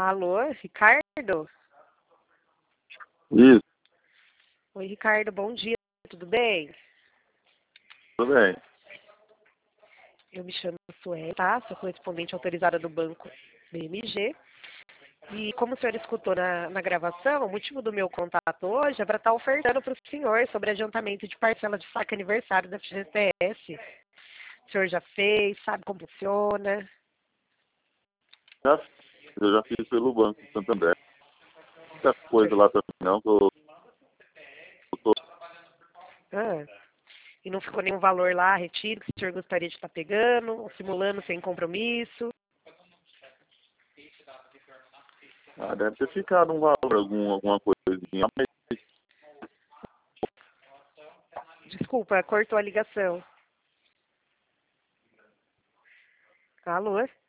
Alô, Ricardo? Isso, Oi, Ricardo, bom dia, tudo bem? tudo bem. Eu me chamo Sueli, tá? Sou correspondente autorizada do banco BMG. E como o senhor escutou na gravação, o motivo do meu contato hoje é para estar ofertando para o senhor sobre adiantamento de parcela de saque aniversário da FGTS. O senhor já fez, sabe como funciona? Já, eu já fiz pelo Banco Santander. Muita O coisa senhor- lá também não, tô Ah, e não ficou nenhum valor lá, retiro, que o senhor gostaria de estar pegando, ou simulando sem compromisso? deve ter ficado um valor, alguma coisinha, mas Desculpa, cortou a ligação. Alô?